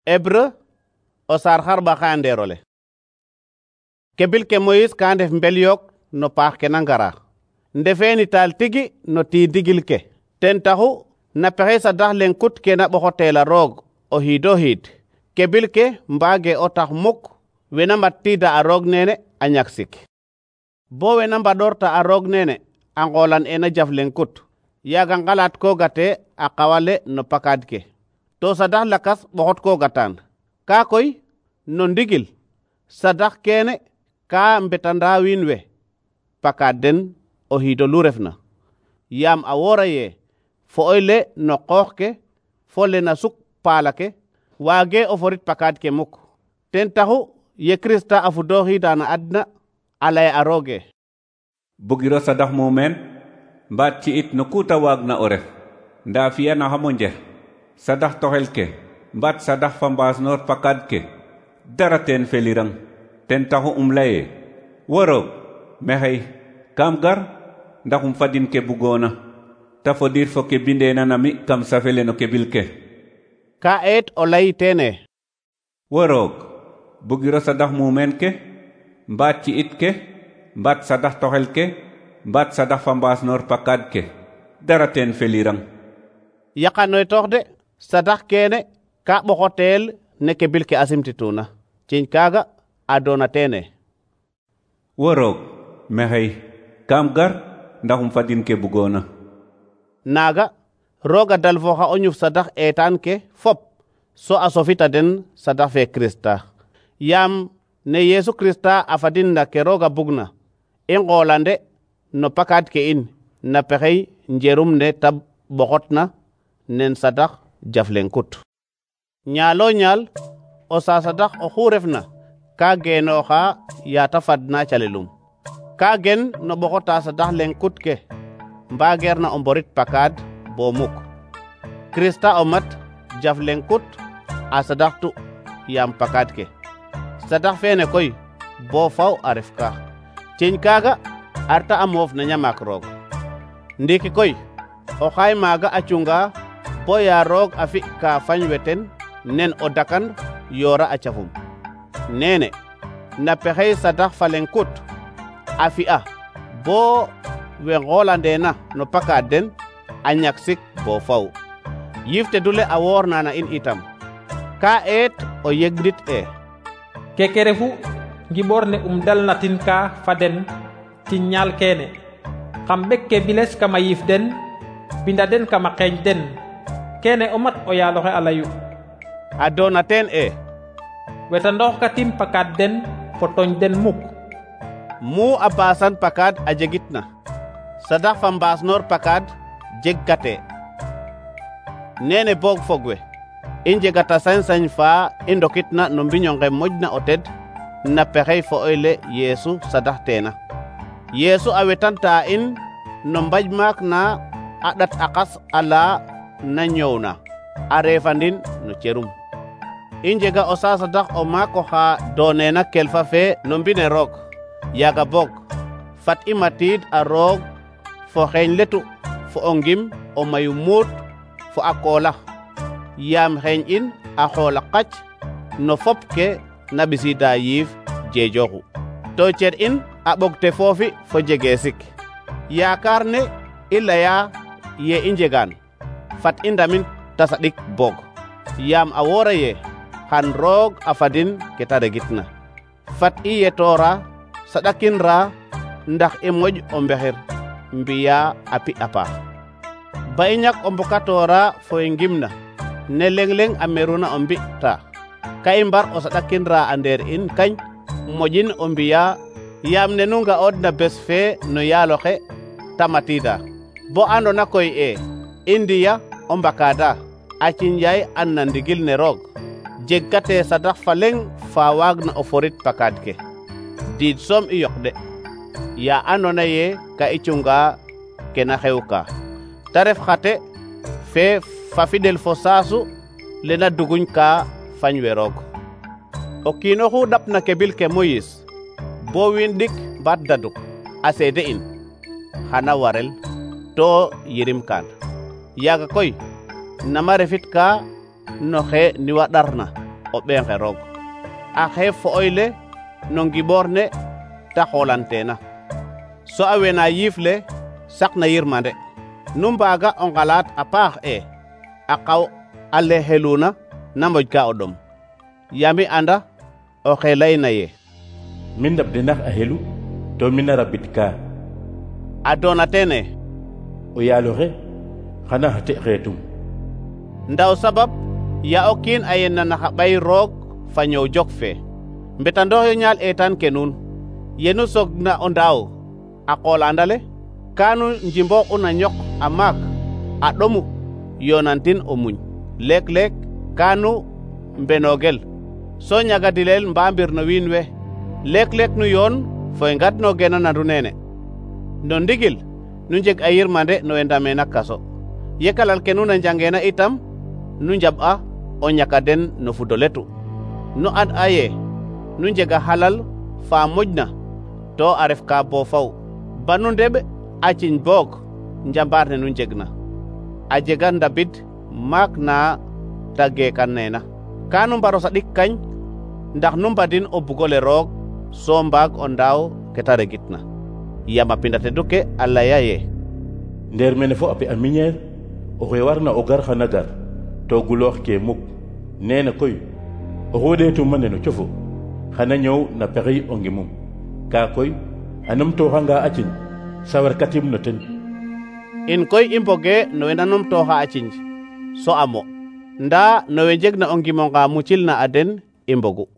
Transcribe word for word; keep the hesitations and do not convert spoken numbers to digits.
Hébreu o sar harba khanderole. Kebil ke Moïse ka ndef mbel yok no paax ke na ngara. Ndefeni tal tigi no ti digil ke. Ten taxu na pexe sadax lenkut ke na boxotela roog o hido hid. Kebil ke mbage o tax muk wena mbattida a roog nene a nyaksik. Bo wena mbadorta a roog nene a ngolan ena jaf lenkut. Yaga ngalat ko gate a qawale no pakad ke. To sadax lakas boxot ko gatan. Ka koy no ndigil sadax kene ka mbetanda winwe pakad den o hido lu refna. Yam a wora ye fo oyle no qoox ke fo le na suk paala ke waage o forit pakad ke muk. Ten taxu ye Krista a fudoxida na adna a lay a rooge. Bugiro sadax mumen mbaat ci it no kuta waag na o ref nda fiya na xamo njer sadax toxel ke mbaat sadax fa mbaas noor pakad ke dara ten felirang. Ten taxu um laye woroog mexey kam gar ndax um fadin ke bugona ta fodir fo ke bindena na mi kam safele no kebil ke. Ka et o lay tene woroog bugiro sadax mumen ke mbaat ci it ke mbaat sadax toxel ke mbaat sadax fa mbaas noor pakad ke dara ten felirang. Yakanoy tox de sadax kene ka boxotel ne kebil ke asimtituna ciñ kaga adona tene woroog mexey kam gar ndax um fadin ke bugona. Naga roga dal fo xa o ñuf sadax etan ke fop so a sofita den sadax fe Krista. Yam ne Yesu Krista a fadin na ke roga bugna i ngolande no pakad ke in na pexey njerum ne ta boxotna nen sadax jaflenkut. Ñalo ñal o sa sadax o xu refna ka genoxa yata fadna calelum. Ka gen no boxota sadax lenkut ke mbageerna o mborit pakad bo muk. Krista o mat jaf lenkut a sadaxtu yam pakad ke. Sadax fene koy bo faw a ref ka. Ciñ kaga arta a moof na ñamak roog. Ndiki koy o xay maga a cunga bo ya roog a fi ka fañ weten nen o dakan yora a cafum. Nene na pexey sadax fa lenkut a fi'a bo we ngolandena no pakad den a nyaksik bo faw. Yifte dule a worna na in itam ka et o yegdit e keke refu ngiborne um dalnatin ka faden ci ñal kene xam bekke biles kama yif den binda den kama xeñ den kene o mat o yaloxe alayu adona ten e weta ndox katim pakad den fo toñ den muk. Mu a basan pakad a jegitna sadax fa mbaas noor pakad jeg kate. Nene boog fogwe i njegata sañ-sañ fa i ndokitna no mbiño nge moƴna o ted na pexey fo oyle Yesu sadax tena. Yesu a wetanta in no mbaj maak na a ɗat a qas ala na ñowna a refandin no cerum. I njega o sa sadax o maak oxa donena kelfa fe no mbine roog. Yaga boog fat i matid a roog fo xeeñ letu fo o ngim o mayu muut fo a koola. Yam xeeñ in a xoola qac no fop ke na bisida yiif jeejoxu. To cer in a ɓogte foofi fo jege sik. Yaakar ne i laya ye i njegan fat i ndamin ta saɗik boog. Yam a wora ye xan roog a fadin ke ta regitna. Fat i yetora saɗakin ra ndax i moƴ o mbexir mbiya a pi a paax. Ba i ñak o mbokatora fo i ngimna ne leng-leng a meruna o mbi'ta ka i mbar o saɗakin ra a ndeer in kañ moƴin o mbiya yam ne nu nga'odna bes fe no yaloxe ta matida. Bo andona koy e i ndiya o mbakada a ciñjay an na ndigil ne roog jeg kate sadax fa leng fa waagna o forit pakad ke. Diid som i yok de ya andona ye ka i cunga kena xew ka ta ref xate fe fa fidel fo saasu lena duguñ ka fañ we roog. O kiino xu ɗapna kebil ke Moïse bo wiin ɗik mbaat daduk a seede in xana warel to yirim kaan. Yaga koy nama refit ka no xe ni wa ɗarna o ɓeenxe roog a xeef fo oyle no ngiɓoor ne ta xoolantena so a wena yiif le saqna yirmande nu mbaaga o ngalaat a paax e a qaw a le xeluna na moƴ ka o ɗom yami anda o xe layna ye mi ndab de ndax a xelu to mi na rabid ka a doona teene o yaalo xe xana xa te xeetum ndaw sabab ya o kiin a yenna na xa ɓay roog fa ñow jok fe mbetandooxyo ñaal eetaan ke nuun yenu sogna o ndaaw a qoolandale kaanu njimbox'una ñoq a maak a ɗomu yonantin o muñ leek-leek kaanu mbenogel so ñagadileel mbambir no wiin we leek-leek nu yoon fo ngadnogeena nandu neene no ndigil nu njeg a yirmande no we ndameena kaso yekalal ke nuun a njangeena itam nu njaɓ'a o ñaka den no fudo letu nu and a ye nu njega halal fa moƴna to a ref ka bo faw ba nu ndeɓ a ciñ boog njambaar ne nu njegna a jega ndabid maak na ta geekan neena ka nu mbaro saɗik kañ ndax nu mbadin o bugole roog so mbaag o ndaaw ke ta regitna yam a pinda tedu ke a laya ye ndeer mene fo a pe a miñeer oxe warna o gar xana gar to guloox ke muk neena koy oxu ɗeetuma ne no cofo xana ñëw na pexey o ngimum ka koy a numtooxanga a ciñ sawarkatim no ten in koy i mboge no we na numtooxa a cinj so amo ndaa no we njegna o ngimonga mucilna a den i mbogu